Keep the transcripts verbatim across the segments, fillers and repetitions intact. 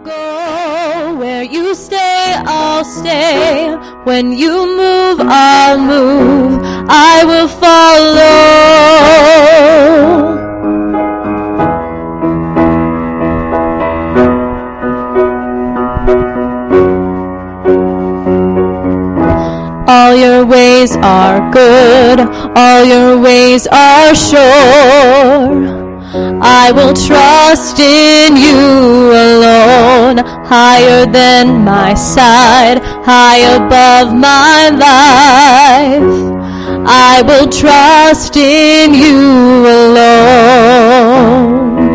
go, where you stay, I'll stay. When you move, I'll move. I will follow. All your ways are good, all your ways are sure. I will trust in you alone, higher than my side, high above my life. I will trust in you alone.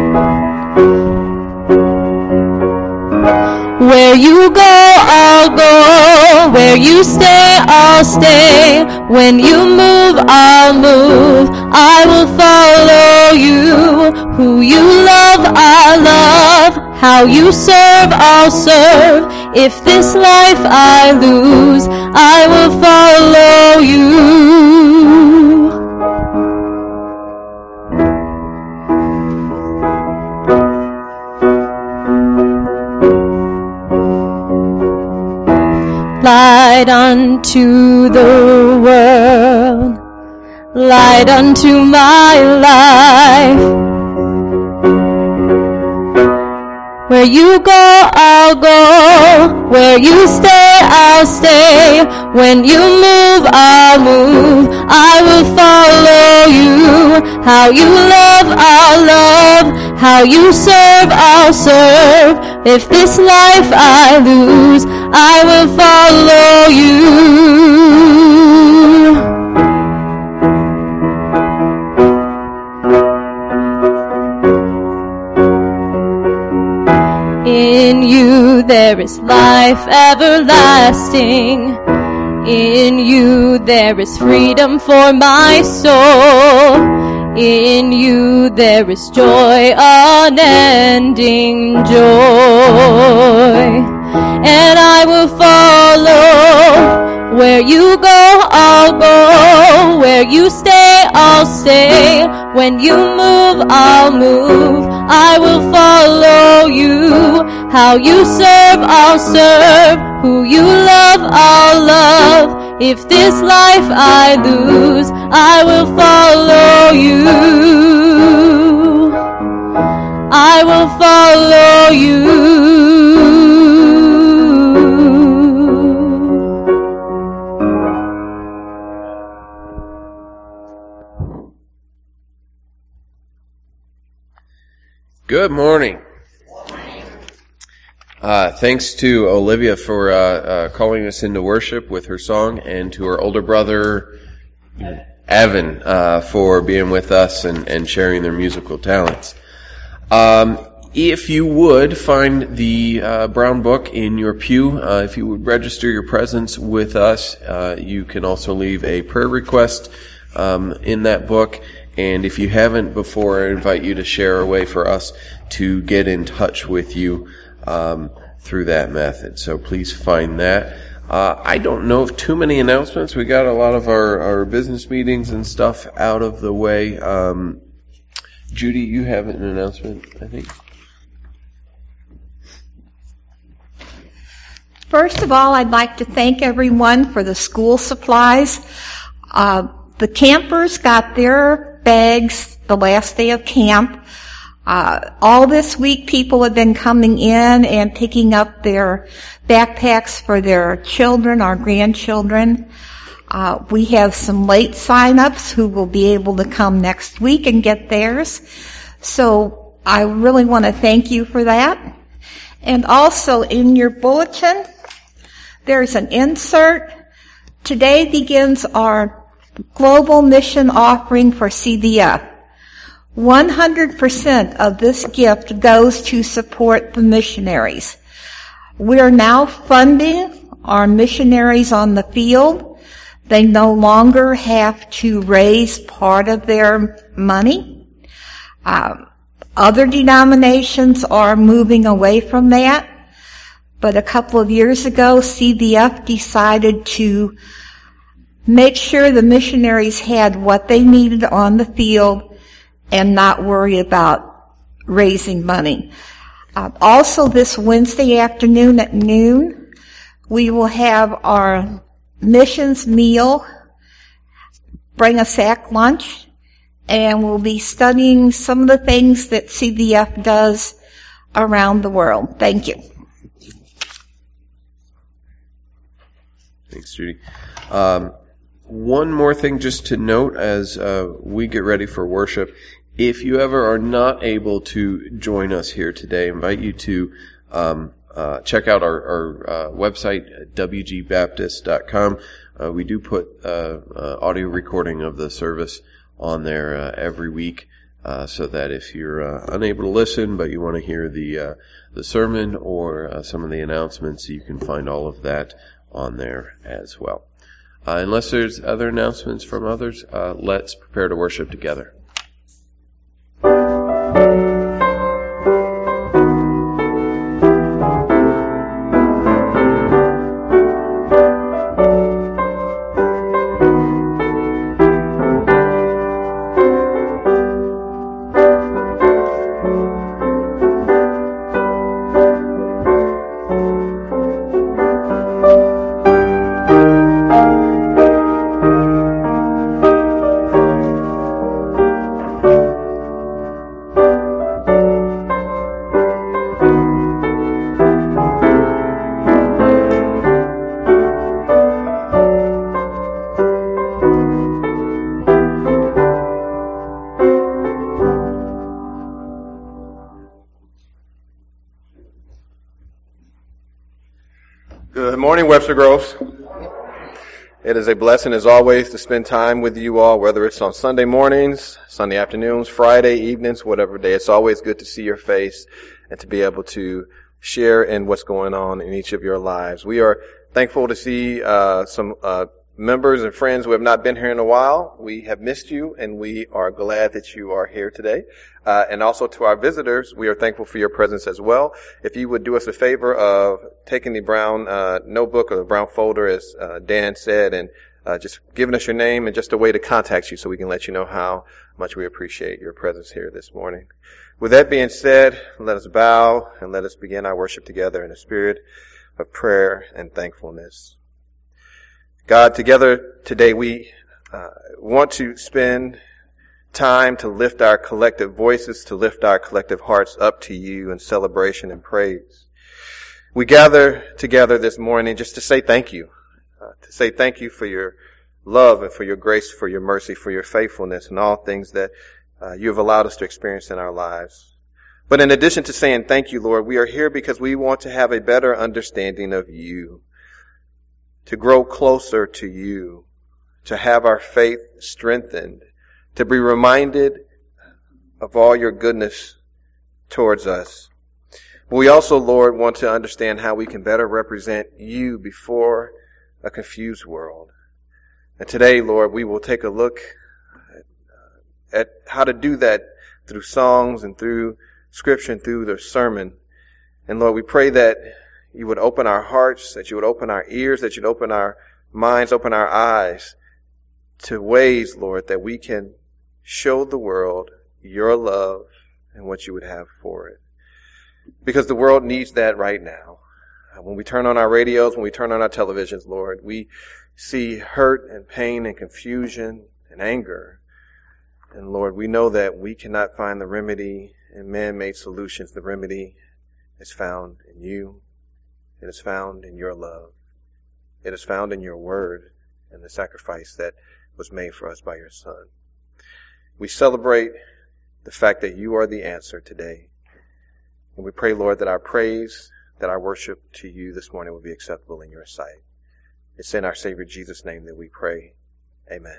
Where you go, I'll go. Where you stay, I'll stay. When you move, I'll move. I will follow you. Who you love, I love. How you serve, I'll serve. If this life I lose, I will follow you. Light unto the world, light unto my life. Where you go, I'll go. Where you stay, I'll stay. When you move, I'll move. I will follow you. How you love, I'll love. How you serve, I'll serve. If this life I lose, I will follow you. In you there is life everlasting. In you there is freedom for my soul. In you there is joy, unending joy. And I will follow. Where you go, I'll go. Where you stay, I'll stay. When you move, I'll move. I will follow you. How you serve, I'll serve. Who you love, I'll love. If this life I lose, I will follow you. I will follow you. Good morning. Uh, thanks to Olivia for uh, uh, calling us into worship with her song, and to her older brother, Evan, uh, for being with us and, and sharing their musical talents. Um, if you would, find the uh, brown book in your pew. Uh, if you would register your presence with us, uh, you can also leave a prayer request um, in that book. And if you haven't before, I invite you to share a way for us to get in touch with you um, through that method. So please find that. Uh, I don't know of too many announcements. We got a lot of our, our business meetings and stuff out of the way. Um, Judy, you have an announcement, I think. First of all, I'd like to thank everyone for the school supplies. Uh, the campers got their bags the last day of camp. Uh, all this week people have been coming in and picking up their backpacks for their children, our grandchildren. Uh, we have some late sign-ups who will be able to come next week and get theirs. So I really want to thank you for that. And also in your bulletin, there's an insert. Today begins our Global Mission Offering for C D F. one hundred percent of this gift goes to support the missionaries. We are now funding our missionaries on the field. They no longer have to raise part of their money. Um, other denominations are moving away from that. But a couple of years ago, C D F decided to make sure the missionaries had what they needed on the field and not worry about raising money. Uh, also this Wednesday afternoon at noon, we will have our missions meal, bring a sack lunch, and we'll be studying some of the things that C D F does around the world. Thank you. Thanks, Judy. Um, one more thing just to note as uh, we get ready for worship. If you ever are not able to join us here today, I invite you to um, uh, check out our, our uh, website, w g baptist dot com. Uh, we do put uh, uh, audio recording of the service on there uh, every week, uh, so that if you're uh, unable to listen but you want to hear the uh, the sermon or uh, some of the announcements, you can find all of that on there as well. Uh, unless there's other announcements from others, uh, let's prepare to worship together. Webster Groves. It is a blessing as always to spend time with you all, whether it's on Sunday mornings, Sunday afternoons, Friday evenings, whatever day. It's always good to see your face and to be able to share in what's going on in each of your lives. We are thankful to see uh, some uh, members and friends who have not been here in a while. We have missed you, and we are glad that you are here today. Uh, and also to our visitors, we are thankful for your presence as well. If you would do us a favor of taking the brown uh, notebook or the brown folder, as uh, Dan said, and uh, just giving us your name and just a way to contact you so we can let you know how much we appreciate your presence here this morning. With that being said, let us bow and let us begin our worship together in a spirit of prayer and thankfulness. God, together today we uh, want to spend time to lift our collective voices, to lift our collective hearts up to you in celebration and praise. We gather together this morning just to say thank you, uh, to say thank you for your love and for your grace, for your mercy, for your faithfulness, and all things that uh, you have allowed us to experience in our lives. But in addition to saying thank you, Lord, we are here because we want to have a better understanding of you, to grow closer to you, to have our faith strengthened, to be reminded of all your goodness towards us. We also, Lord, want to understand how we can better represent you before a confused world. And today, Lord, we will take a look at, at how to do that through songs and through Scripture and through the sermon. And Lord, we pray that you would open our hearts, that you would open our ears, that you'd open our minds, open our eyes to ways, Lord, that we can show the world your love and what you would have for it. Because the world needs that right now. When we turn on our radios, when we turn on our televisions, Lord, we see hurt and pain and confusion and anger. And Lord, we know that we cannot find the remedy in man-made solutions. The remedy is found in you. It is found in your love. It is found in your word and the sacrifice that was made for us by your Son. We celebrate the fact that you are the answer today. And we pray, Lord, that our praise, that our worship to you this morning will be acceptable in your sight. It's in our Savior Jesus' name that we pray. Amen.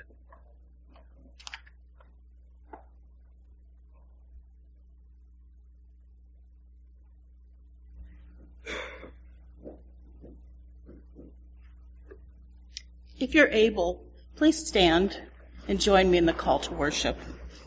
If you're able, please stand and join me in the call to worship.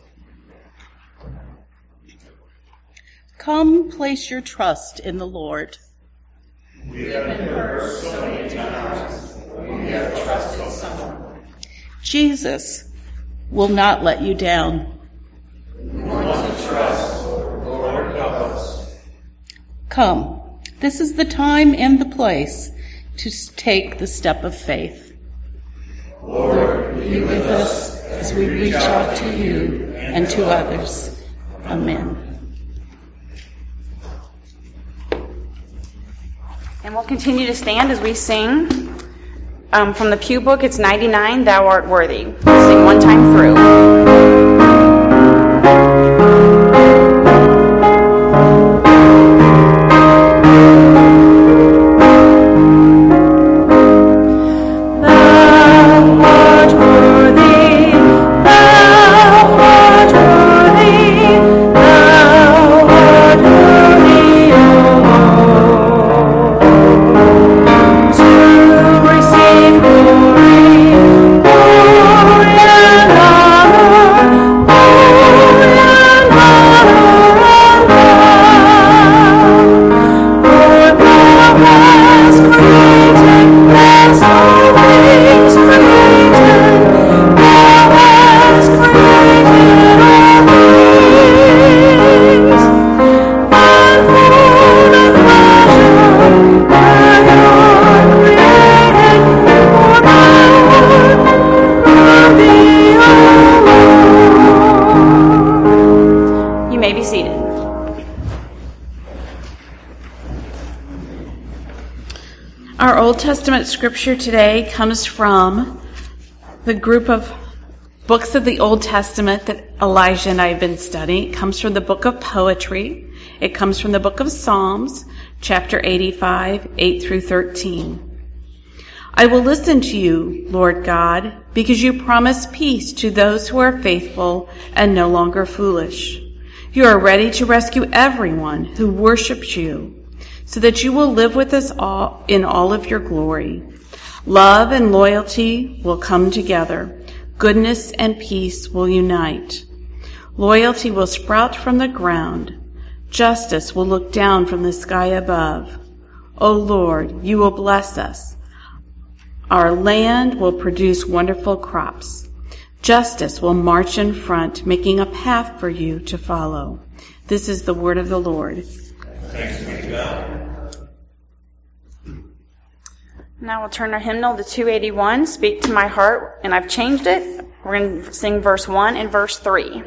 Come, place your trust in the Lord. We have been hurt so many times. We have trusted someone. Jesus will not let you down. We want to trust, Lord, help us. Come, this is the time and the place to take the step of faith. Lord, be with us as we reach out to you and to others. Amen. And we'll continue to stand as we sing. Um, from the Pew Book, it's ninety-nine, Thou Art Worthy. We'll sing one time through. Old Testament scripture today comes from the group of books of the Old Testament that Elijah and I have been studying. It comes from the book of poetry. It comes from the book of Psalms, chapter eighty-five, eight through thirteen. I will listen to you, Lord God, because you promise peace to those who are faithful and no longer foolish. You are ready to rescue everyone who worships you, so that you will live with us all in all of your glory. Love and loyalty will come together. Goodness and peace will unite. Loyalty will sprout from the ground. Justice will look down from the sky above. O Lord, you will bless us. Our land will produce wonderful crops. Justice will march in front, making a path for you to follow. This is the word of the Lord. Thanks be to God. Now we'll turn our hymnal to two eighty-one, Speak to My Heart, and I've changed it. We're going to sing verse one and verse three.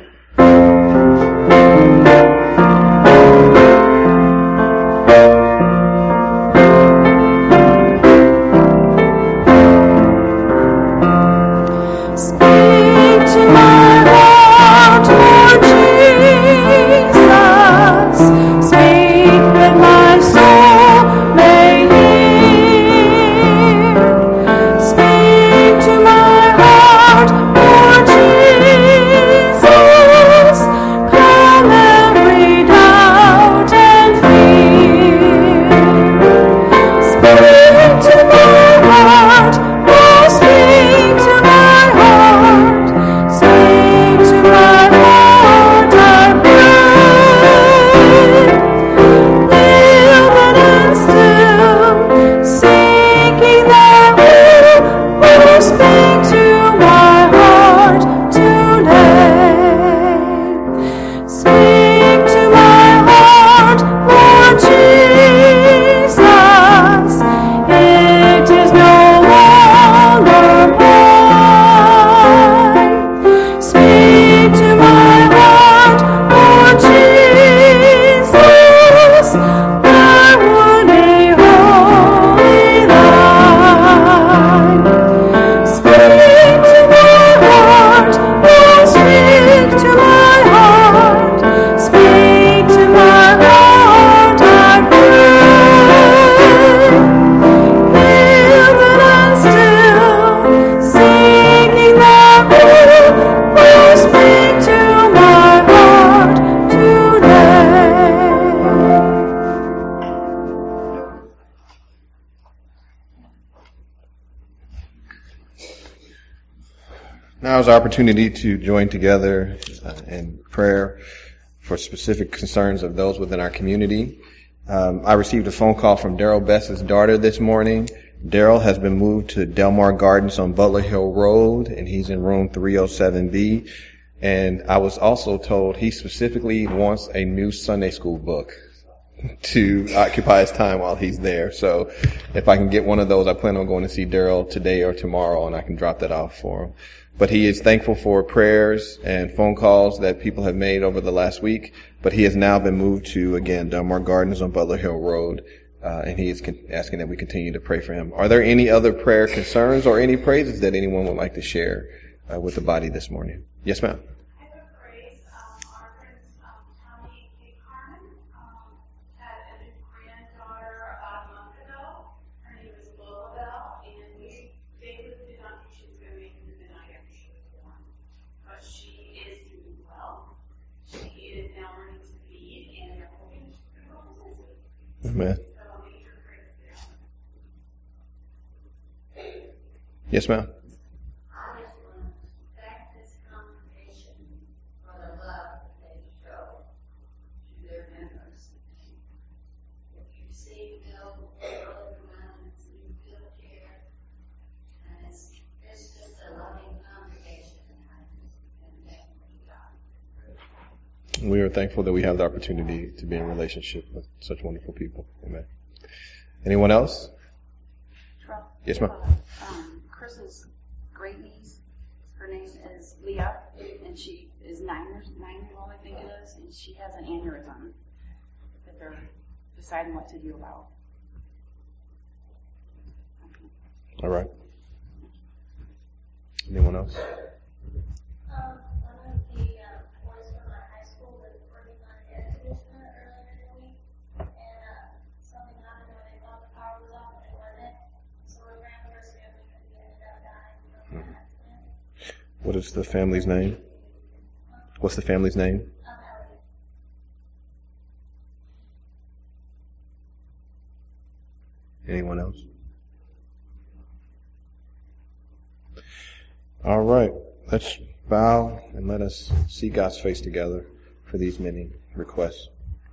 Now is our opportunity to join together uh, in prayer for specific concerns of those within our community. Um, I received a phone call from Daryl Bess's daughter this morning. Daryl has been moved to Delmar Gardens on Butler Hill Road, and he's in room three oh seven B. And I was also told he specifically wants a new Sunday school book. to occupy his time while he's there. So if I can get one of those, I plan on going to see Daryl today or tomorrow, and I can drop that off for him. But he is thankful for prayers and phone calls that people have made over the last week. But he has now been moved to, again, Delmar Gardens on Butler Hill Road, uh, and he is con- asking that we continue to pray for him. Are there any other prayer concerns or any praises that anyone would like to share uh, with the body this morning? Yes, ma'am. Amen. Yes, ma'am. I just want to thank this congregation for the love that they show to their members. If you see Bill, everyone, you feel care, and it's, it's just a loving congregation, and I just am thankful to God. We are thankful that we have the opportunity to be in relationship with such wonderful people. Amen. Anyone else? Well, Yes, ma'am. Um, Chris's great niece, her name is Leah, and she is nine years nine years old, I think it is, and she has an aneurysm that they're deciding what to do about. All right. Anyone else? Um, one of the uh, boys from our high school was working on air conditioner earlier in the week, and uh, something happened when they thought the power was off and it wasn't. So we're praying for his family because he ended up dying from an accident. What is the family's name? What's the family's name? Um, Elliot. Anyone else? All right. Let's bow and let us see God's face together for these many requests.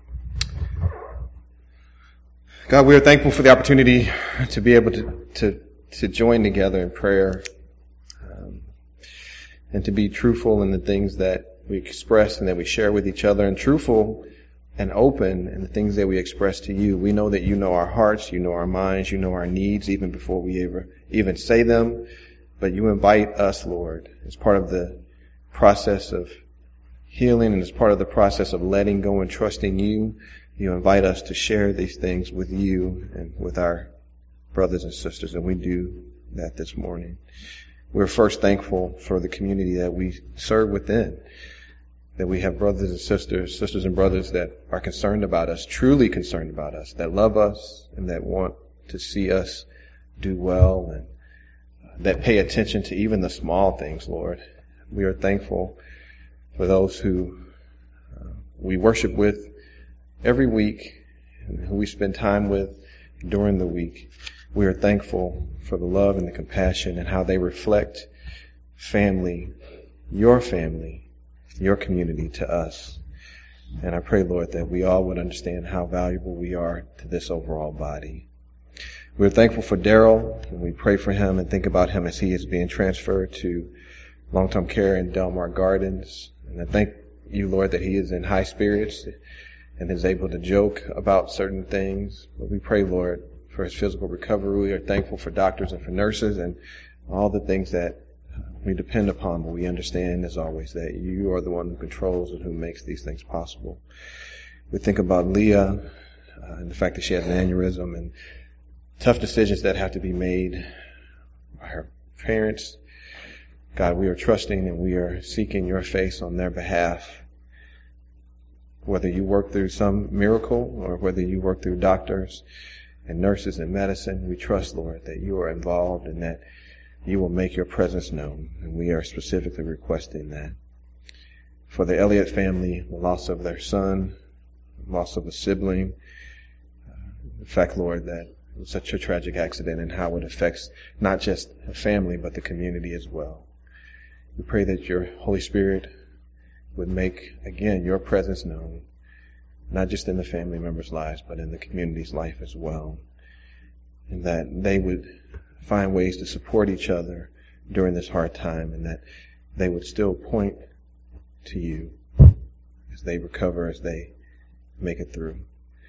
God, we are thankful for the opportunity to be able to, to, to join together in prayer, um, and to be truthful in the things that we express and that we share with each other, and truthful and open in the things that we express to you. We know that you know our hearts, you know our minds, you know our needs even before we ever even say them. But you invite us, Lord, as part of the process of healing and as part of the process of letting go and trusting you. You invite us to share these things with you and with our brothers and sisters, and we do that this morning. We're first thankful for the community that we serve within, that we have brothers and sisters, sisters and brothers that are concerned about us, truly concerned about us, that love us and that want to see us do well, and that pay attention to even the small things, Lord. We are thankful for those who uh, we worship with every week and who we spend time with during the week. We are thankful for the love and the compassion and how they reflect family, your family, your community to us. And I pray, Lord, that we all would understand how valuable we are to this overall body. We're thankful for Daryl, and we pray for him and think about him as he is being transferred to long-term care in Delmar Gardens. And I thank you, Lord, that he is in high spirits and is able to joke about certain things. But we pray, Lord, for his physical recovery. We are thankful for doctors and for nurses and all the things that we depend upon. But we understand, as always, that you are the one who controls and who makes these things possible. We think about Leah uh, and the fact that she has an aneurysm and tough decisions that have to be made by her parents. God, we are trusting and we are seeking your face on their behalf. Whether you work through some miracle or whether you work through doctors and nurses and medicine, we trust, Lord, that you are involved and that you will make your presence known. And we are specifically requesting that. For the Elliott family, the loss of their son, the loss of a sibling, uh, the fact, Lord, that it was such a tragic accident and how it affects not just the family but the community as well. We pray that your Holy Spirit would make, again, your presence known, not just in the family members' lives, but in the community's life as well. And that they would find ways to support each other during this hard time, and that they would still point to you as they recover, as they make it through.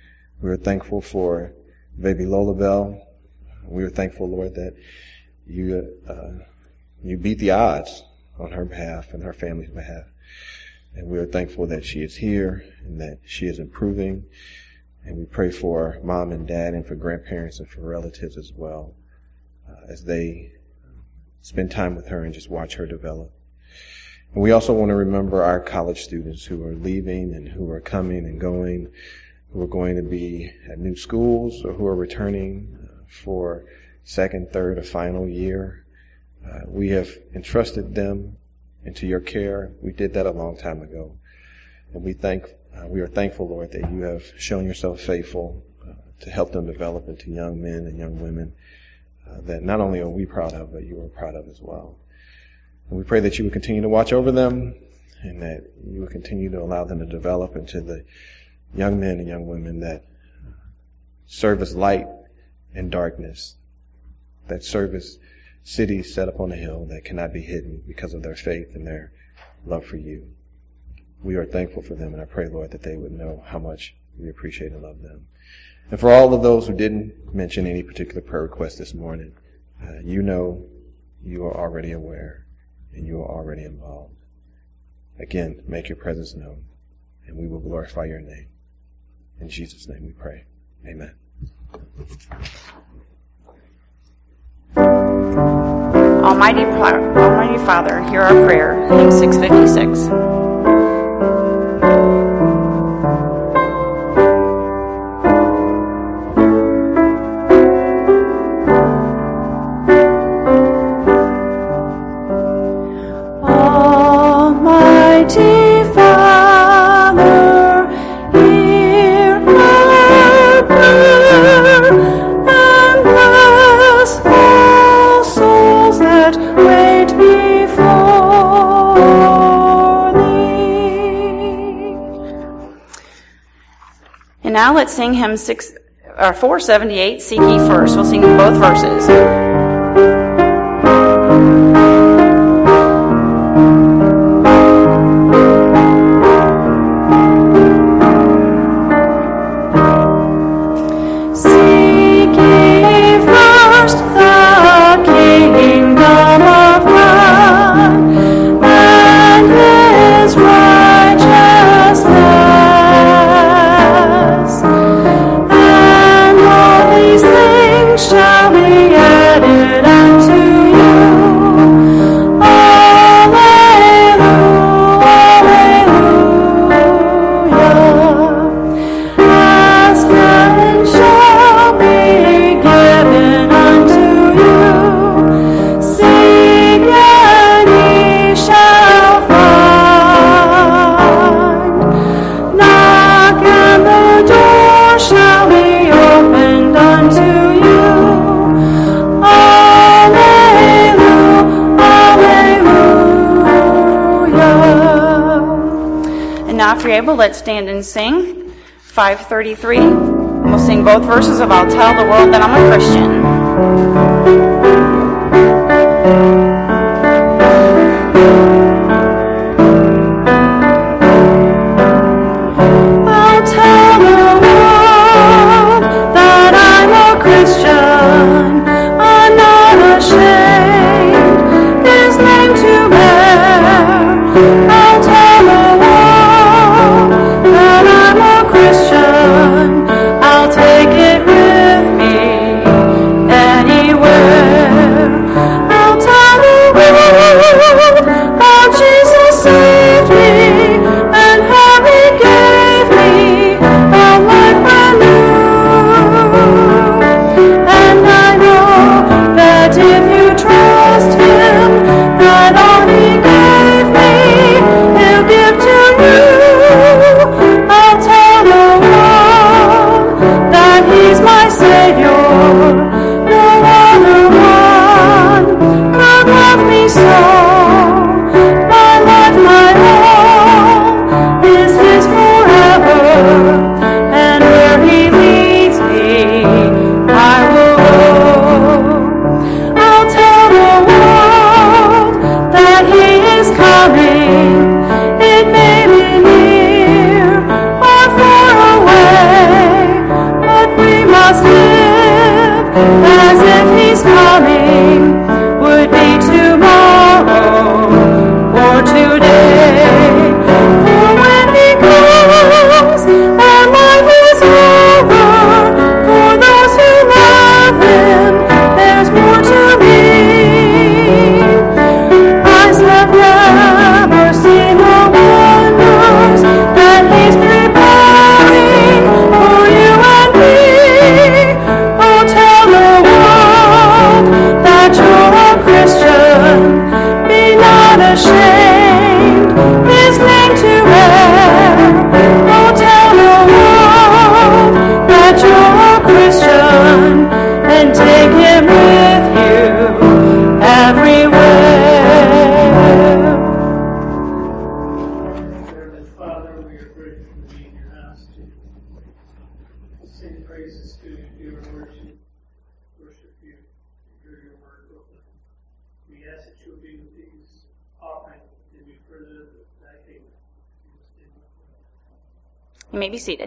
We are thankful for baby Lola Bell. We are thankful, Lord, that you uh, you beat the odds on her behalf and her family's behalf. And we are thankful that she is here and that she is improving. And we pray for mom and dad and for grandparents and for relatives as well, uh, as they spend time with her and just watch her develop. And we also want to remember our college students who are leaving and who are coming and going, who are going to be at new schools or who are returning uh, for second, third, or final year. Uh, we have entrusted them into your care. We did that a long time ago. And we thank, uh, we are thankful, Lord, that you have shown yourself faithful uh, to help them develop into young men and young women uh, that not only are we proud of, but you are proud of as well. And we pray that you would continue to watch over them and that you would continue to allow them to develop into the young men and young women that serve as light in darkness, that serve as cities set up on a hill that cannot be hidden because of their faith and their love for you. We are thankful for them, and I pray, Lord, that they would know how much we appreciate and love them. And for all of those who didn't mention any particular prayer request this morning, uh, you know, you are already aware, and you are already involved. Again, make your presence known, and we will glorify your name. In Jesus' name we pray. Amen. Almighty, Almighty Father, hear our prayer. Hymn six fifty-six. And now let's sing hymn six or four seventy-eight, Seek Ye First. We'll sing both verses. If you're able, let's stand and sing five thirty-three. We'll sing both verses of I'll Tell the World That I'm a Christian. I'll take it with me must live as if he's coming, would be tomorrow or today. For when he comes and life is over, for those who love him, there's more to me. Eyes have never seen the wonders that he's preparing for you and me. Oh, tell the world that you're a Christian. Be not ashamed, his name to bear. Oh, tell the world that you're a Christian, and take him with you everywhere. Heavenly Father, we are grateful to be in your house to sing praises to you, do your worship, worship you, and hear your word open. We ask that you'll be with these offerings and be further thy kingdom. You may be seated.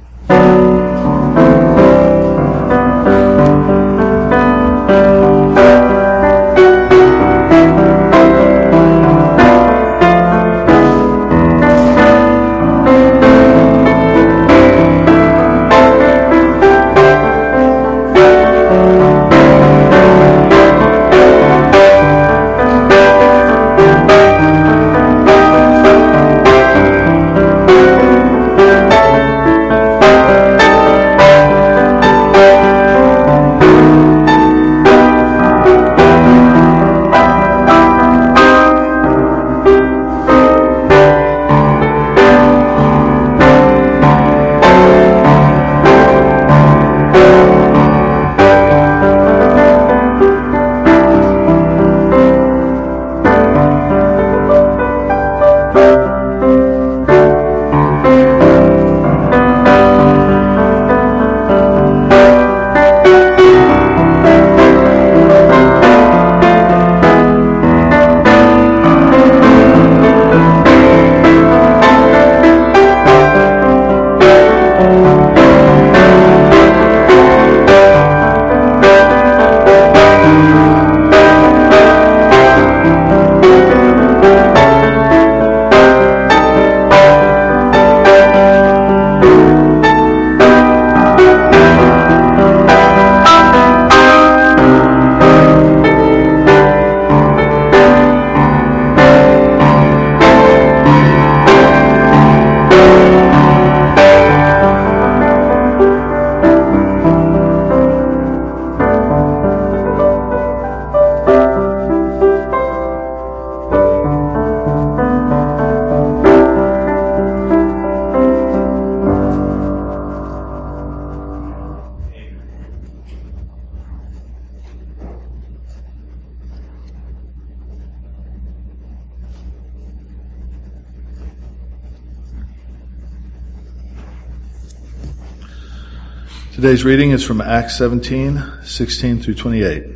Today's reading is from Acts seventeen, sixteen through twenty-eight.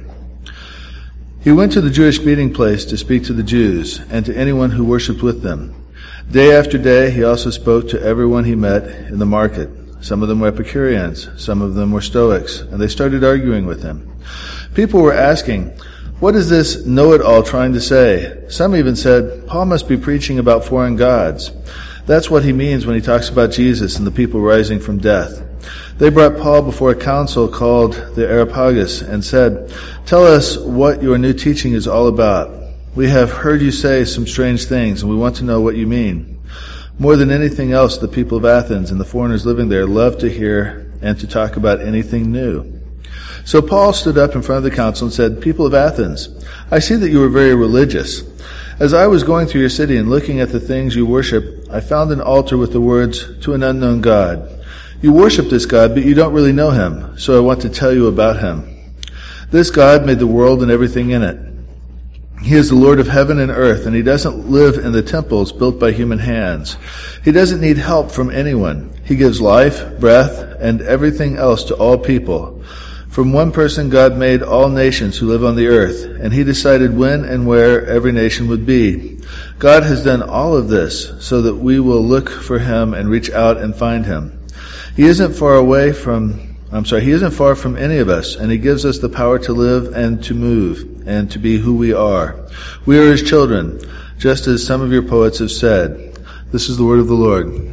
He went to the Jewish meeting place to speak to the Jews and to anyone who worshipped with them. Day after day he also spoke to everyone he met in the market. Some of them were Epicureans, some of them were Stoics, and they started arguing with him. People were asking, "What is this know-it-all trying to say?" Some even said, "Paul must be preaching about foreign gods." That's what he means when he talks about Jesus and the people rising from death. They brought Paul before a council called the Areopagus and said, "Tell us what your new teaching is all about. We have heard you say some strange things, and we want to know what you mean." More than anything else, the people of Athens and the foreigners living there loved to hear and to talk about anything new. So Paul stood up in front of the council and said, "People of Athens, I see that you are very religious. As I was going through your city and looking at the things you worship, I found an altar with the words, 'To an unknown God.' You worship this God, but you don't really know him, so I want to tell you about him. This God made the world and everything in it. He is the Lord of heaven and earth, and he doesn't live in the temples built by human hands. He doesn't need help from anyone. He gives life, breath, and everything else to all people. From one person God made all nations who live on the earth, and he decided when and where every nation would be. God has done all of this so that we will look for him and reach out and find him. He isn't far away from I'm sorry, He isn't far from any of us, and He gives us the power to live and to move and to be who we are. We are His children, just as some of your poets have said. This is the word of the Lord.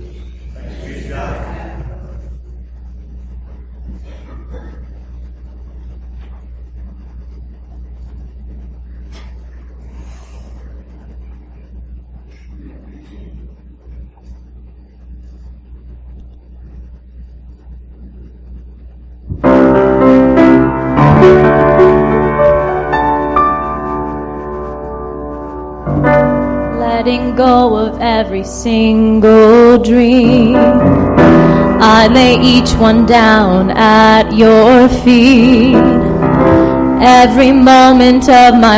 Letting go of every single dream, I lay each one down at your feet. Every moment of my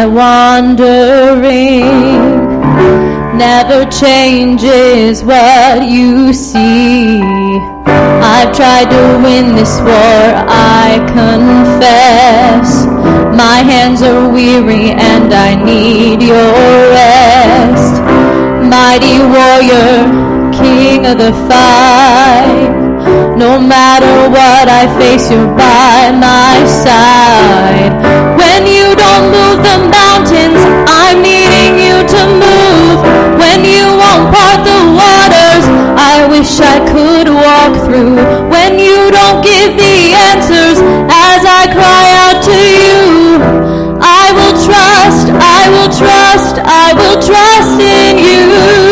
wandering never changes what you see. I've tried to win this war, I confess. My hands are weary and I need your rest. Mighty warrior, king of the fight. No matter what I face, you're by my side. When you don't move the mountains, I'm needing you to move. When you won't part the waters, I wish I could walk through. When you don't give the answers, as I cry out to you, I will trust, I will trust, I will trust in you.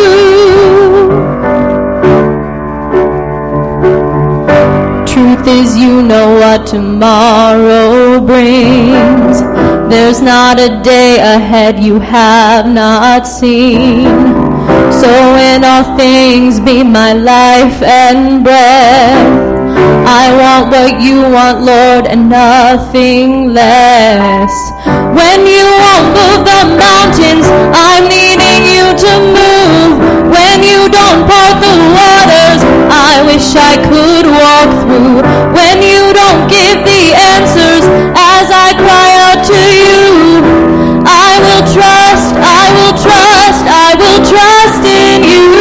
Truth is, you know what tomorrow brings. There's not a day ahead you have not seen. So in all things be my life and breath. I want what you want, Lord, and nothing less. When you won't move the mountains, I'm needing you to move. When you don't part the waters, I wish I could walk through. When you don't give the answers, as I cry out to you, I will trust, I will trust, I will trust in you.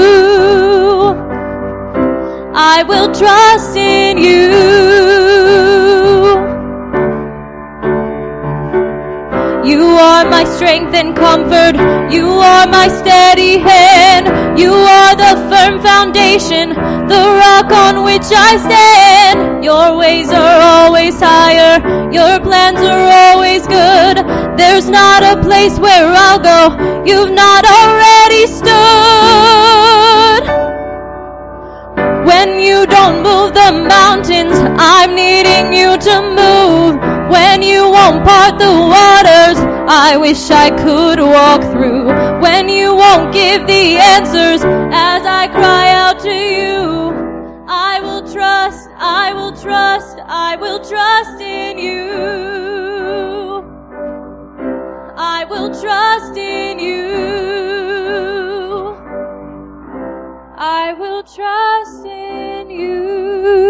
I will trust in you. You are my strength and comfort. You are my steady hand. You are the firm foundation, the rock on which I stand. Your ways are always higher. Your plans are always good. There's not a place where I'll go you've not already stood. When you don't move the mountains, I'm needing you to move. When you won't part the waters, I wish I could walk through. When you won't give the answers, as I cry out to you, I will trust, I will trust, I will trust in you. I will trust in you. I will trust in you.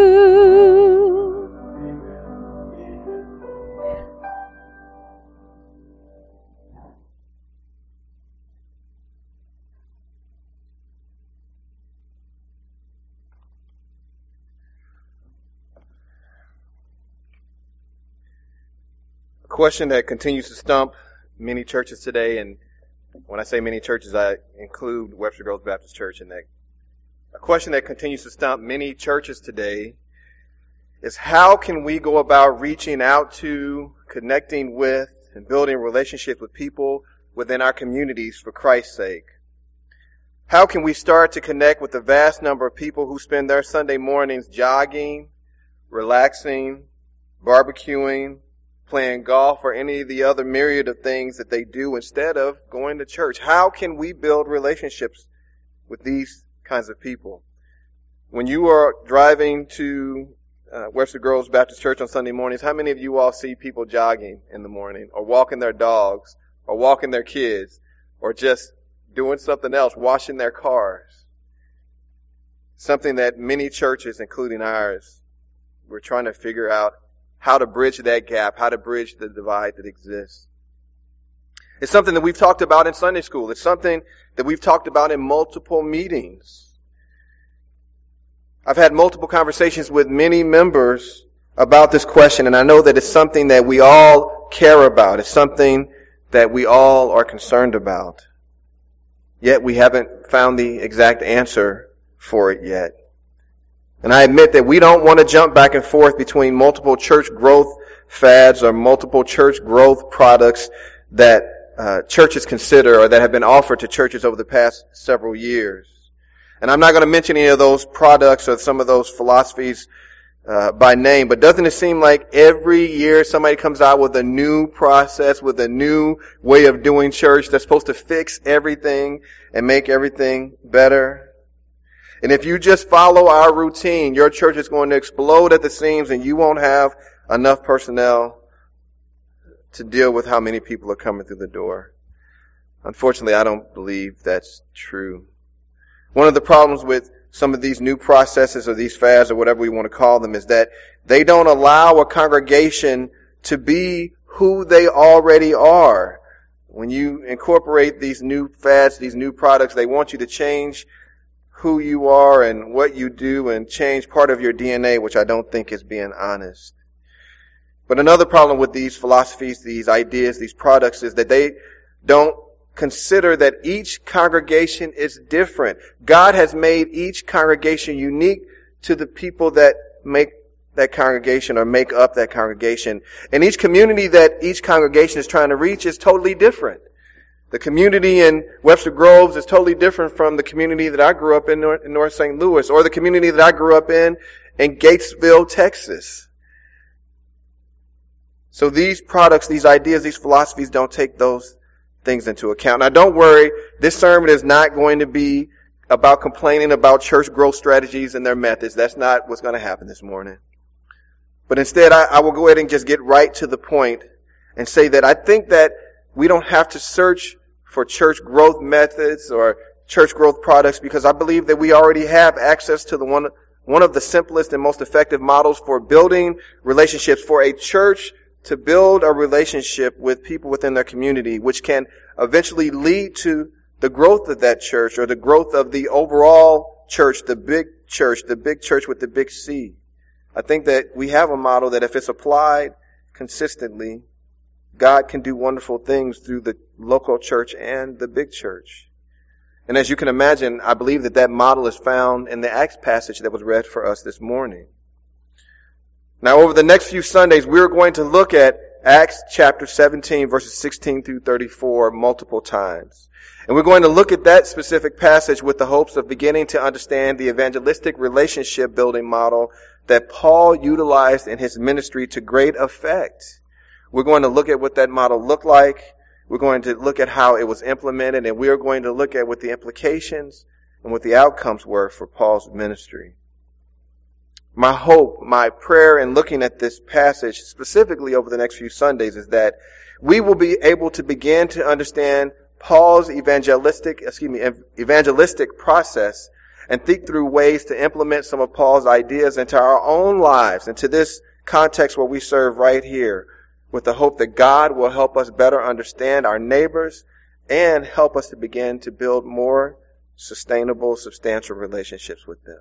A question that continues to stump many churches today, and when I say many churches, I include Webster Groves Baptist Church in that. A question that continues to stump many churches today is how can we go about reaching out to, connecting with, and building relationships with people within our communities for Christ's sake? How can we start to connect with the vast number of people who spend their Sunday mornings jogging, relaxing, barbecuing, playing golf, or any of the other myriad of things that they do instead of going to church? How can we build relationships with these kinds of people? When you are driving to uh, Webster Groves Baptist Church on Sunday mornings, how many of you all see people jogging in the morning, or walking their dogs, or walking their kids, or just doing something else, washing their cars? Something that many churches, including ours, we're trying to figure out how to bridge that gap, how to bridge the divide that exists. It's something that we've talked about in Sunday school. It's something that we've talked about in multiple meetings. I've had multiple conversations with many members about this question, and I know that it's something that we all care about. It's something that we all are concerned about. Yet we haven't found the exact answer for it yet. And I admit that we don't want to jump back and forth between multiple church growth fads or multiple church growth products that uh, churches consider or that have been offered to churches over the past several years. And I'm not going to mention any of those products or some of those philosophies uh, by name, but doesn't it seem like every year somebody comes out with a new process, with a new way of doing church that's supposed to fix everything and make everything better? And if you just follow our routine, your church is going to explode at the seams and you won't have enough personnel to deal with how many people are coming through the door. Unfortunately, I don't believe that's true. One of the problems with some of these new processes or these fads or whatever we want to call them is that they don't allow a congregation to be who they already are. When you incorporate these new fads, these new products, they want you to change who you are and what you do and change part of your D N A, which I don't think is being honest. But another problem with these philosophies, these ideas, these products is that they don't consider that each congregation is different. God has made each congregation unique to the people that make that congregation or make up that congregation. And each community that each congregation is trying to reach is totally different. The community in Webster Groves is totally different from the community that I grew up in North, in North Saint Louis, or the community that I grew up in in Gatesville, Texas. So these products, these ideas, these philosophies don't take those things into account. Now don't worry, this sermon is not going to be about complaining about church growth strategies and their methods. That's not what's going to happen this morning. But instead, I, I will go ahead and just get right to the point and say that I think that we don't have to search for church growth methods or church growth products, because I believe that we already have access to the one, one of the simplest and most effective models for building relationships, for a church to build a relationship with people within their community, which can eventually lead to the growth of that church or the growth of the overall church, the big church, the big church with the big C. I think that we have a model that if it's applied consistently, God can do wonderful things through the local church and the big church. And as you can imagine, I believe that that model is found in the Acts passage that was read for us this morning. Now, over the next few Sundays, we're going to look at Acts chapter seventeen, verses sixteen through thirty-four multiple times. And we're going to look at that specific passage with the hopes of beginning to understand the evangelistic relationship building model that Paul utilized in his ministry to great effect. We're going to look at what that model looked like. We're going to look at how it was implemented, and we are going to look at what the implications and what the outcomes were for Paul's ministry. My hope, my prayer in looking at this passage specifically over the next few Sundays is that we will be able to begin to understand Paul's evangelistic, excuse me, evangelistic process and think through ways to implement some of Paul's ideas into our own lives, into this context where we serve right here, with the hope that God will help us better understand our neighbors and help us to begin to build more sustainable, substantial relationships with them.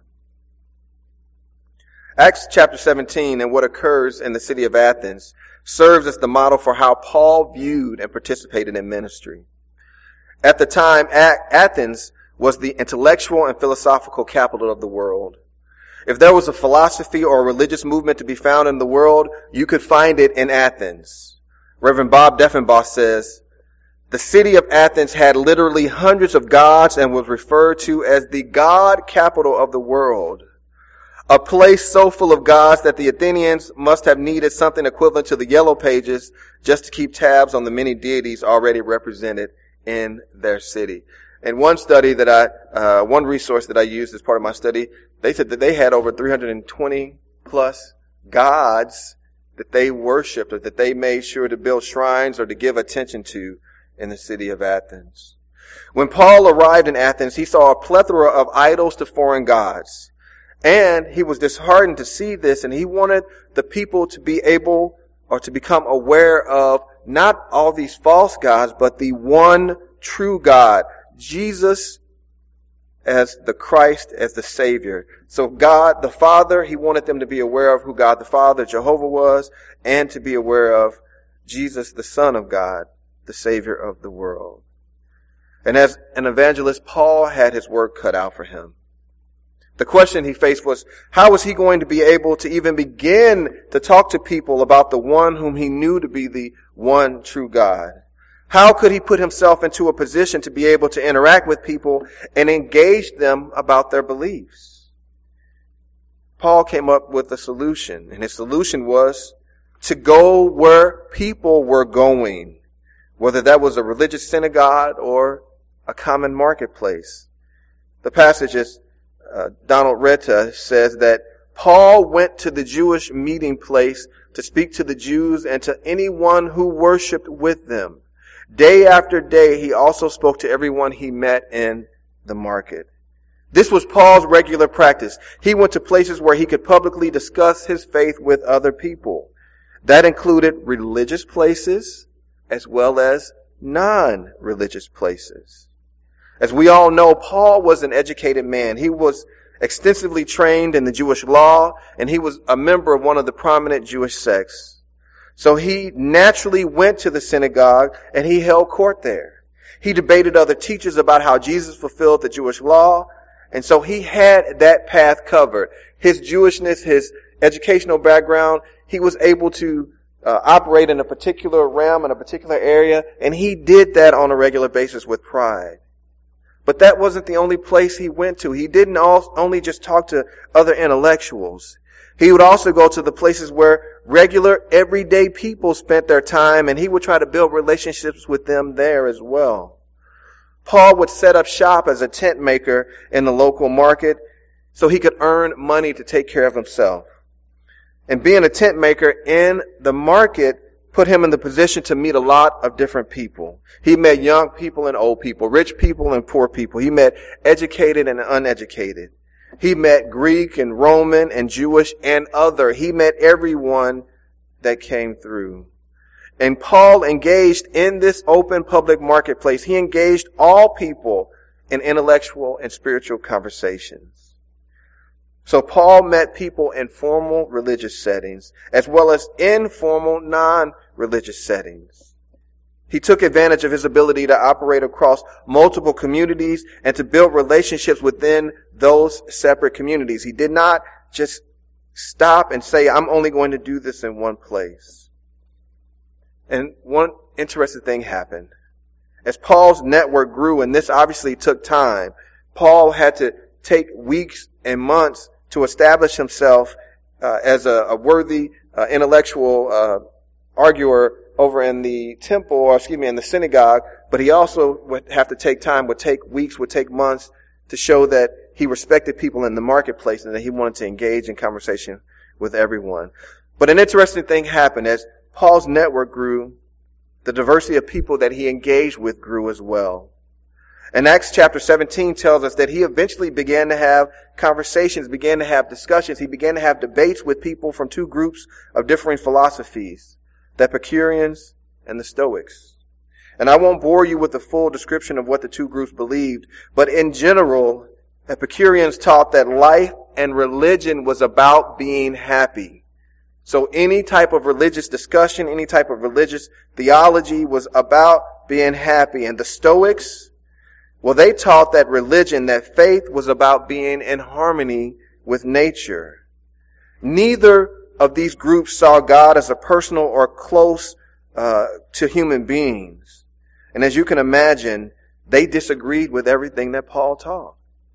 Acts chapter seventeen and what occurs in the city of Athens serves as the model for how Paul viewed and participated in ministry. At the time, Athens was the intellectual and philosophical capital of the world. If there was a philosophy or a religious movement to be found in the world, you could find it in Athens. Reverend Bob Deffenbaugh says, the city of Athens had literally hundreds of gods and was referred to as the god capital of the world. A place so full of gods that the Athenians must have needed something equivalent to the Yellow Pages just to keep tabs on the many deities already represented in their city. And one study that I, uh, one resource that I used as part of my study, they said that they had over three hundred twenty plus gods that they worshipped or that they made sure to build shrines or to give attention to in the city of Athens. When Paul arrived in Athens, he saw a plethora of idols to foreign gods. And he was disheartened to see this, and he wanted the people to be able or to become aware of not all these false gods, but the one true God, Jesus as the Christ, as the Savior. So God the Father, he wanted them to be aware of who God the Father, Jehovah was, and to be aware of Jesus, the Son of God, the Savior of the world. And as an evangelist, Paul had his work cut out for him. The question he faced was, how was he going to be able to even begin to talk to people about the one whom he knew to be the one true God? How could he put himself into a position to be able to interact with people and engage them about their beliefs? Paul came up with a solution, and his solution was to go where people were going, whether that was a religious synagogue or a common marketplace. The passage is, uh, Donald Retta says that Paul went to the Jewish meeting place to speak to the Jews and to anyone who worshiped with them. Day after day, he also spoke to everyone he met in the market. This was Paul's regular practice. He went to places where he could publicly discuss his faith with other people. That included religious places as well as non-religious places. As we all know, Paul was an educated man. He was extensively trained in the Jewish law, and he was a member of one of the prominent Jewish sects. So he naturally went to the synagogue and he held court there. He debated other teachers about how Jesus fulfilled the Jewish law. And so he had that path covered. His Jewishness, his educational background, he was able to uh, operate in a particular realm, in a particular area. And he did that on a regular basis with pride. But that wasn't the only place he went to. He didn't all, only just talk to other intellectuals. He would also go to the places where regular, everyday people spent their time, and he would try to build relationships with them there as well. Paul would set up shop as a tent maker in the local market so he could earn money to take care of himself. And being a tent maker in the market put him in the position to meet a lot of different people. He met young people and old people, rich people and poor people. He met educated and uneducated. He met Greek and Roman and Jewish and other. He met everyone that came through. And Paul engaged in this open public marketplace. He engaged all people in intellectual and spiritual conversations. So Paul met people in formal religious settings as well as informal non-religious settings. He took advantage of his ability to operate across multiple communities and to build relationships within those separate communities. He did not just stop and say, I'm only going to do this in one place. And one interesting thing happened. As Paul's network grew, and this obviously took time, Paul had to take weeks and months to establish himself uh, as a, a worthy uh, intellectual uh, arguer over in the temple, or excuse me, in the synagogue, but he also would have to take time, would take weeks, would take months to show that he respected people in the marketplace and that he wanted to engage in conversation with everyone. But an interesting thing happened. As Paul's network grew, the diversity of people that he engaged with grew as well. And Acts chapter seventeen tells us that he eventually began to have conversations, began to have discussions. He began to have debates with people from two groups of differing philosophies, the Epicureans and the Stoics. And I won't bore you with the full description of what the two groups believed, but in general, Epicureans taught that life and religion was about being happy. So any type of religious discussion, any type of religious theology was about being happy. And the Stoics, well, they taught that religion, that faith was about being in harmony with nature. Neither of these groups saw God as a personal or close uh, to human beings. And as you can imagine, they disagreed with everything that Paul taught.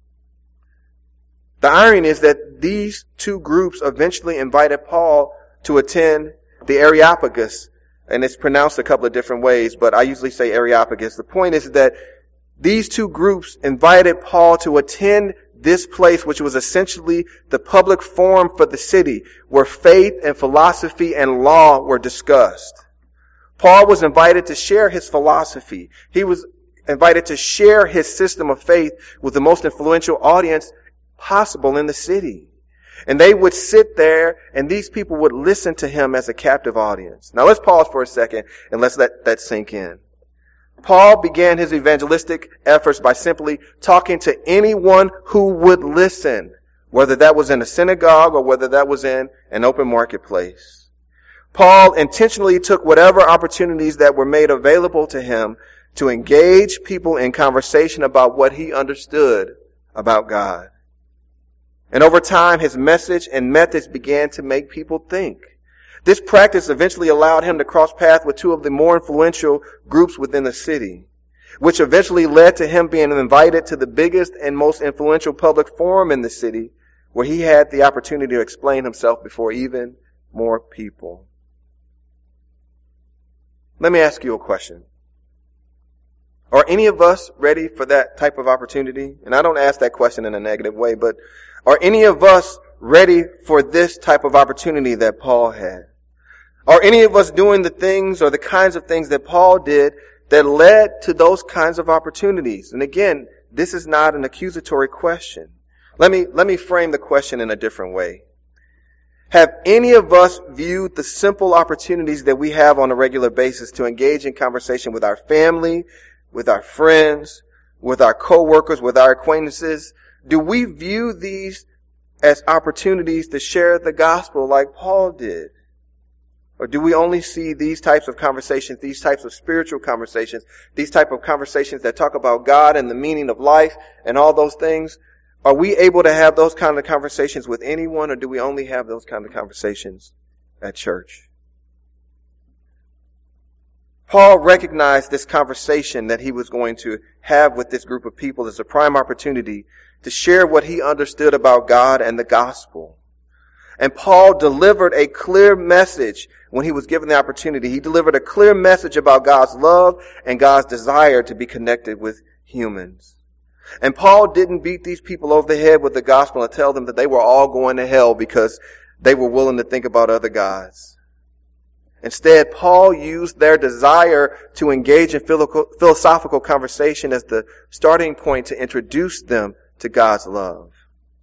The irony is that these two groups eventually invited Paul to attend the Areopagus, and it's pronounced a couple of different ways, but I usually say Areopagus. The point is that these two groups invited Paul to attend this place, which was essentially the public forum for the city, where faith and philosophy and law were discussed. Paul was invited to share his philosophy. He was invited to share his system of faith with the most influential audience possible in the city. And they would sit there, and these people would listen to him as a captive audience. Now let's pause for a second and let's let that sink in. Paul began his evangelistic efforts by simply talking to anyone who would listen, whether that was in a synagogue or whether that was in an open marketplace. Paul intentionally took whatever opportunities that were made available to him to engage people in conversation about what he understood about God. And over time, his message and methods began to make people think. This practice eventually allowed him to cross paths with two of the more influential groups within the city, which eventually led to him being invited to the biggest and most influential public forum in the city, where he had the opportunity to explain himself before even more people. Let me ask you a question. Are any of us ready for that type of opportunity? And I don't ask that question in a negative way, but are any of us ready for this type of opportunity that Paul had? Are any of us doing the things or the kinds of things that Paul did that led to those kinds of opportunities? And again, this is not an accusatory question. Let me, let me frame the question in a different way. Have any of us viewed the simple opportunities that we have on a regular basis to engage in conversation with our family, with our friends, with our coworkers, with our acquaintances? Do we view these as opportunities to share the gospel like Paul did? Or do we only see these types of conversations, these types of spiritual conversations, these type of conversations that talk about God and the meaning of life and all those things? Are we able to have those kind of conversations with anyone, or do we only have those kind of conversations at church? Paul recognized this conversation that he was going to have with this group of people as a prime opportunity to share what he understood about God and the gospel. And Paul delivered a clear message when he was given the opportunity. He delivered a clear message about God's love and God's desire to be connected with humans. And Paul didn't beat these people over the head with the gospel and tell them that they were all going to hell because they were willing to think about other gods. Instead, Paul used their desire to engage in philosophical conversation as the starting point to introduce them to God's love.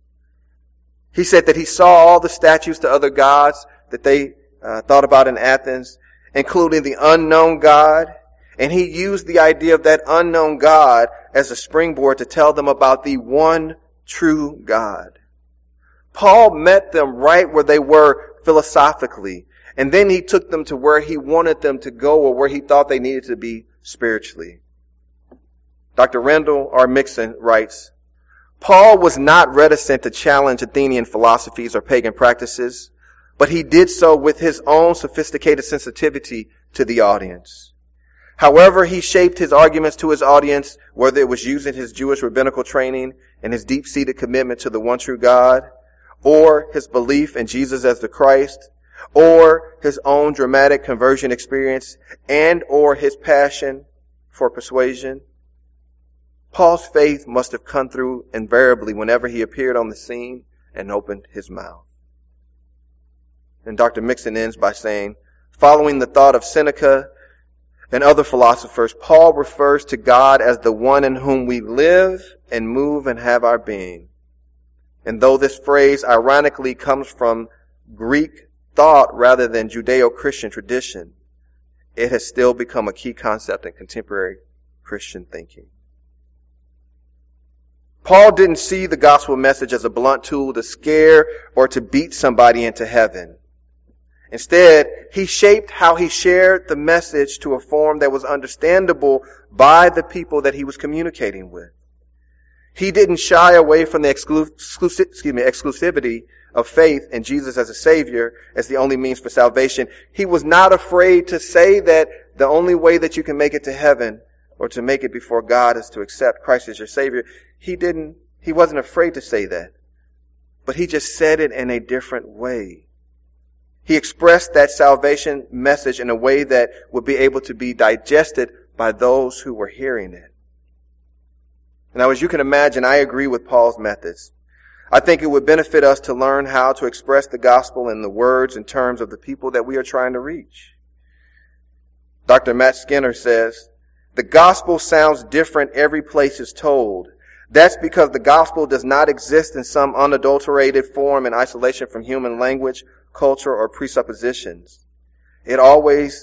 He said that he saw all the statues to other gods that they uh, thought about in Athens, including the unknown God. And he used the idea of that unknown God as a springboard to tell them about the one true God. Paul met them right where they were philosophically, and then he took them to where he wanted them to go or where he thought they needed to be spiritually. Doctor Randall R. Mixon writes, Paul was not reticent to challenge Athenian philosophies or pagan practices, but he did so with his own sophisticated sensitivity to the audience. However he shaped his arguments to his audience, whether it was using his Jewish rabbinical training and his deep-seated commitment to the one true God, or his belief in Jesus as the Christ, or his own dramatic conversion experience, and or his passion for persuasion, Paul's faith must have come through invariably whenever he appeared on the scene and opened his mouth. And Doctor Mixon ends by saying, following the thought of Seneca and other philosophers, Paul refers to God as the one in whom we live and move and have our being. And though this phrase ironically comes from Greek thought rather than Judeo-Christian tradition, it has still become a key concept in contemporary Christian thinking. Paul didn't see the gospel message as a blunt tool to scare or to beat somebody into heaven. Instead, he shaped how he shared the message to a form that was understandable by the people that he was communicating with. He didn't shy away from the exclu- exclusi- excuse me, exclusivity of faith in Jesus as a Savior as the only means for salvation. He was not afraid to say that the only way that you can make it to heaven or to make it before God is to accept Christ as your Savior. He didn't, he wasn't afraid to say that. But he just said it in a different way. He expressed that salvation message in a way that would be able to be digested by those who were hearing it. Now, as you can imagine, I agree with Paul's methods. I think it would benefit us to learn how to express the gospel in the words and terms of the people that we are trying to reach. Doctor Matt Skinner says, the gospel sounds different every place it's told. That's because the gospel does not exist in some unadulterated form in isolation from human language, culture, or presuppositions. It always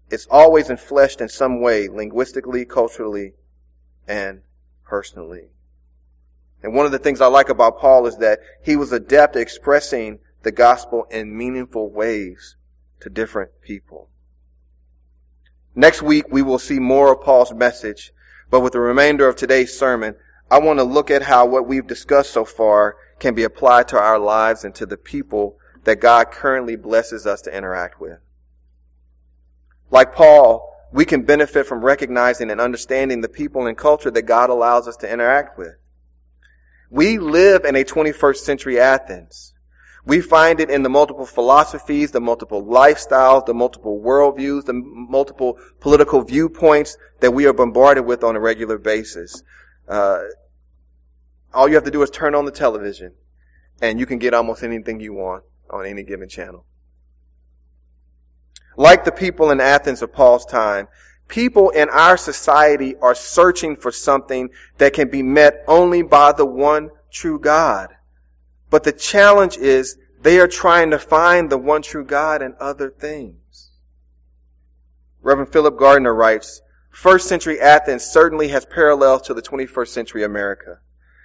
It's always enfleshed in some way, linguistically, culturally, and personally. And one of the things I like about Paul is that he was adept at expressing the gospel in meaningful ways to different people. Next week, we will see more of Paul's message, but with the remainder of today's sermon, I want to look at how what we've discussed so far can be applied to our lives and to the people that God currently blesses us to interact with. Like Paul, we can benefit from recognizing and understanding the people and culture that God allows us to interact with. We live in a twenty-first century Athens. We find it in the multiple philosophies, the multiple lifestyles, the multiple worldviews, the multiple political viewpoints that we are bombarded with on a regular basis. Uh, all you have to do is turn on the television, and you can get almost anything you want on any given channel. Like the people in Athens of Paul's time, people in our society are searching for something that can be met only by the one true God. But the challenge is they are trying to find the one true God in other things. Reverend Philip Gardner writes, first century Athens certainly has parallels to the twenty-first century America.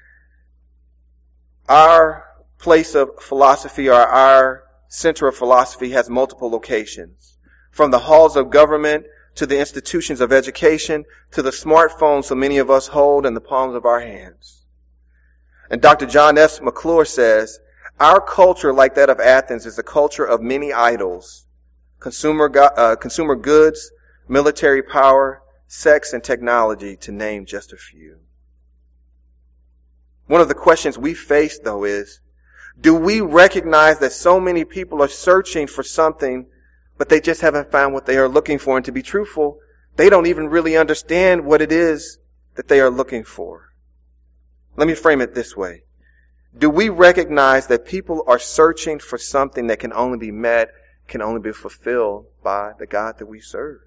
Our place of philosophy, or our center of philosophy, has multiple locations. From the halls of government to the institutions of education to the smartphones so many of us hold in the palms of our hands. And Doctor John S. McClure says, our culture, like that of Athens, is a culture of many idols. Consumer, go- uh, consumer goods, military power, sex, and technology, to name just a few. One of the questions we face, though, is, do we recognize that so many people are searching for something, but they just haven't found what they are looking for? And to be truthful, they don't even really understand what it is that they are looking for. Let me frame it this way. Do we recognize that people are searching for something that can only be met, can only be fulfilled by the God that we serve?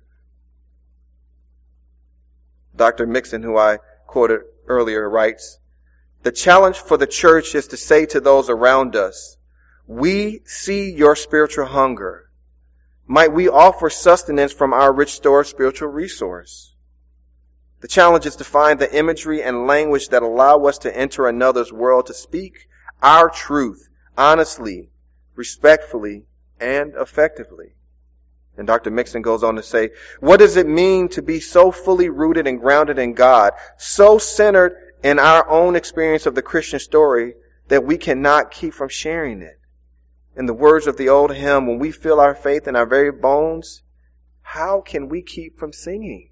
Doctor Mixon, who I quoted earlier, writes, the challenge for the church is to say to those around us, we see your spiritual hunger. Might we offer sustenance from our rich store of spiritual resource? The challenge is to find the imagery and language that allow us to enter another's world, to speak our truth honestly, respectfully, and effectively. And Doctor Mixon goes on to say, what does it mean to be so fully rooted and grounded in God, so centered in our own experience of the Christian story that we cannot keep from sharing it? In the words of the old hymn, when we feel our faith in our very bones, how can we keep from singing?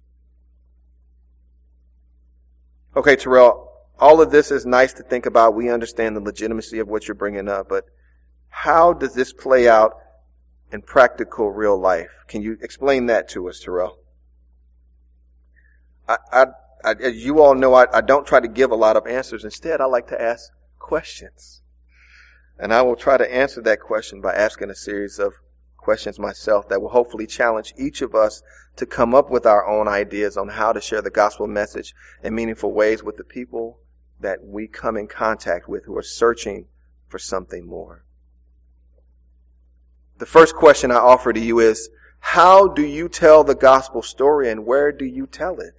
Okay, Terrell, all of this is nice to think about. We understand the legitimacy of what you're bringing up, but how does this play out in practical real life? Can you explain that to us, Terrell? I, I, I, as you all know, I, I don't try to give a lot of answers. Instead, I like to ask questions. And I will try to answer that question by asking a series of questions myself that will hopefully challenge each of us to come up with our own ideas on how to share the gospel message in meaningful ways with the people that we come in contact with who are searching for something more. The first question I offer to you is, how do you tell the gospel story, and where do you tell it?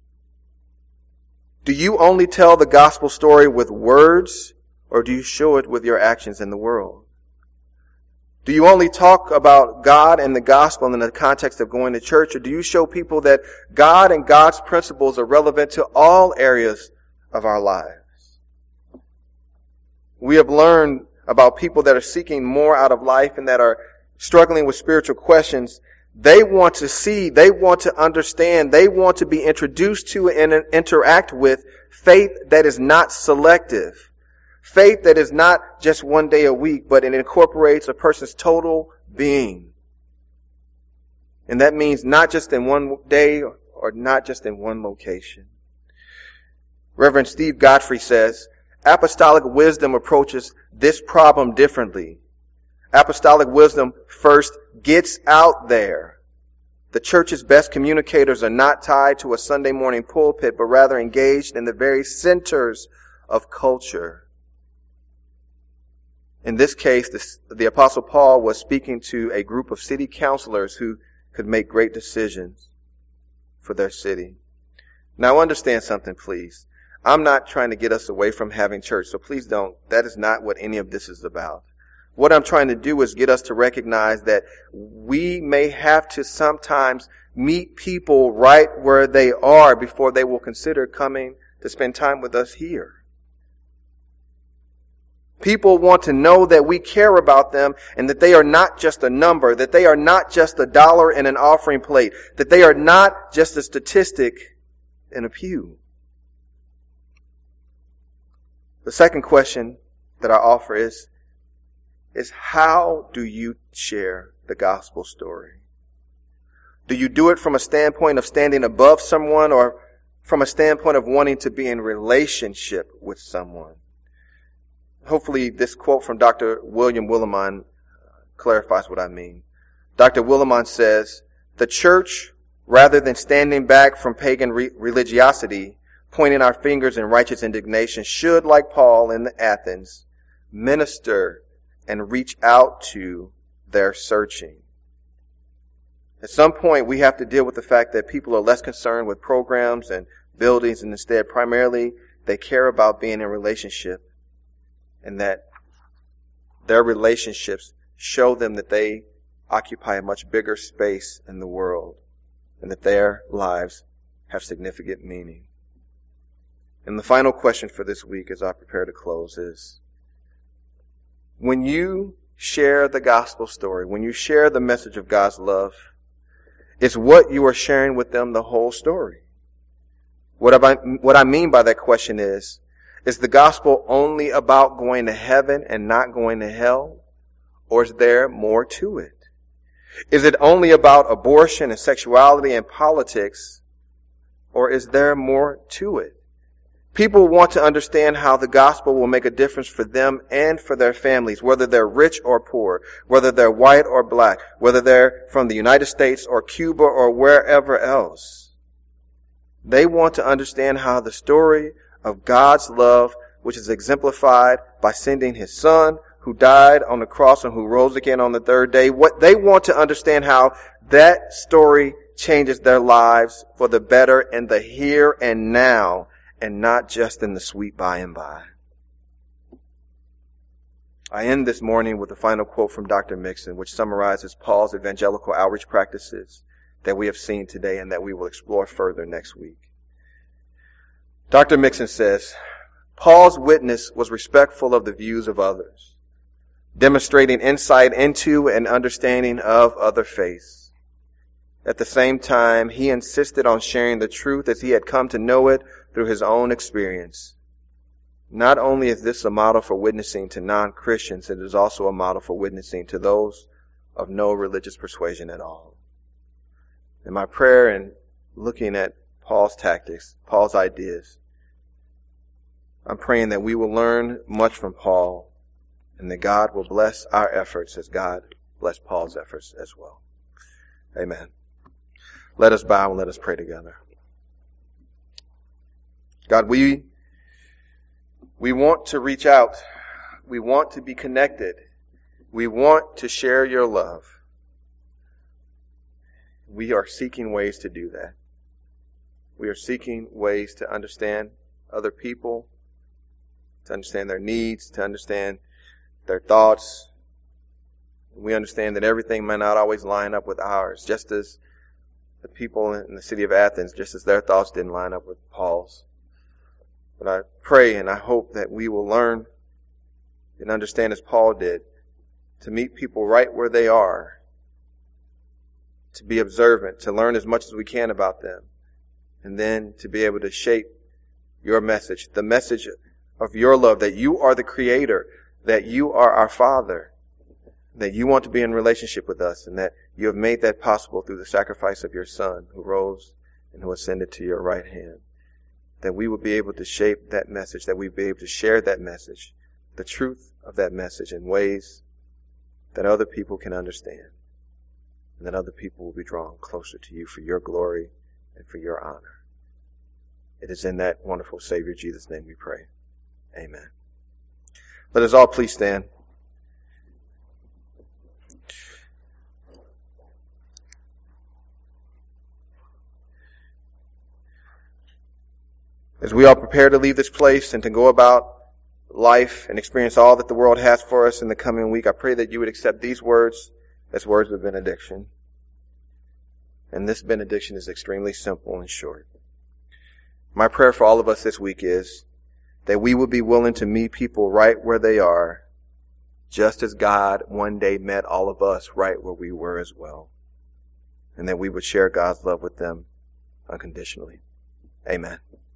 Do you only tell the gospel story with words, or do you show it with your actions in the world? Do you only talk about God and the gospel in the context of going to church, or do you show people that God and God's principles are relevant to all areas of our lives? We have learned about people that are seeking more out of life and that are struggling with spiritual questions. They want to see, they want to understand, they want to be introduced to and interact with faith that is not selective. Faith that is not just one day a week, but it incorporates a person's total being. And that means not just in one day or not just in one location. Reverend Steve Godfrey says, apostolic wisdom approaches this problem differently. Apostolic wisdom first gets out there. The church's best communicators are not tied to a Sunday morning pulpit, but rather engaged in the very centers of culture. In this case, the, the Apostle Paul was speaking to a group of city councilors who could make great decisions for their city. Now understand something, please. I'm not trying to get us away from having church, so please don't. That is not what any of this is about. What I'm trying to do is get us to recognize that we may have to sometimes meet people right where they are before they will consider coming to spend time with us here. People want to know that we care about them and that they are not just a number, that they are not just a dollar in an offering plate, that they are not just a statistic in a pew. The second question that I offer is, is how do you share the gospel story? Do you do it from a standpoint of standing above someone or from a standpoint of wanting to be in relationship with someone? Hopefully this quote from Doctor William Willimon clarifies what I mean. Doctor Willimon says, the church, rather than standing back from pagan re- religiosity, pointing our fingers in righteous indignation, should, like Paul in Athens, minister and reach out to their searching. At some point, we have to deal with the fact that people are less concerned with programs and buildings, and instead, primarily, they care about being in relationship, and that their relationships show them that they occupy a much bigger space in the world, and that their lives have significant meaning. And the final question for this week as I prepare to close is, when you share the gospel story, when you share the message of God's love, is what you are sharing with them the whole story? What I, what I mean by that question is, is the gospel only about going to heaven and not going to hell? Or is there more to it? Is it only about abortion and sexuality and politics? Or is there more to it? People want to understand how the gospel will make a difference for them and for their families, whether they're rich or poor, whether they're white or black, whether they're from the United States or Cuba or wherever else. They want to understand how the story of God's love, which is exemplified by sending His Son, who died on the cross and who rose again on the third day, what they want to understand how that story changes their lives for the better in the here and now, and not just in the sweet by and by. I end this morning with a final quote from Doctor Mixon, which summarizes Paul's evangelical outreach practices that we have seen today and that we will explore further next week. Doctor Mixon says, Paul's witness was respectful of the views of others, demonstrating insight into and understanding of other faiths. At the same time, he insisted on sharing the truth as he had come to know it through his own experience. Not only is this a model for witnessing to non-Christians, it is also a model for witnessing to those of no religious persuasion at all. In my prayer and looking at Paul's tactics, Paul's ideas, I'm praying that we will learn much from Paul and that God will bless our efforts as God blessed Paul's efforts as well. Amen. Let us bow and let us pray together. God, we, we want to reach out. We want to be connected. We want to share your love. We are seeking ways to do that. We are seeking ways to understand other people, to understand their needs, to understand their thoughts. We understand that everything may not always line up with ours, just as the people in the city of Athens, just as their thoughts didn't line up with Paul's. But I pray and I hope that we will learn and understand as Paul did, to meet people right where they are, to be observant, to learn as much as we can about them, and then to be able to shape your message, the message of your love, that you are the Creator, that you are our Father, that you want to be in relationship with us, and that you have made that possible through the sacrifice of your Son, who rose and who ascended to your right hand. That we will be able to shape that message, that we will be able to share that message, the truth of that message in ways that other people can understand, and that other people will be drawn closer to you for your glory and for your honor. It is in that wonderful Savior Jesus' name we pray. Amen. Let us all please stand. As we all prepare to leave this place and to go about life and experience all that the world has for us in the coming week, I pray that you would accept these words as words of benediction. And this benediction is extremely simple and short. My prayer for all of us this week is that we would be willing to meet people right where they are, just as God one day met all of us right where we were as well. And that we would share God's love with them unconditionally. Amen.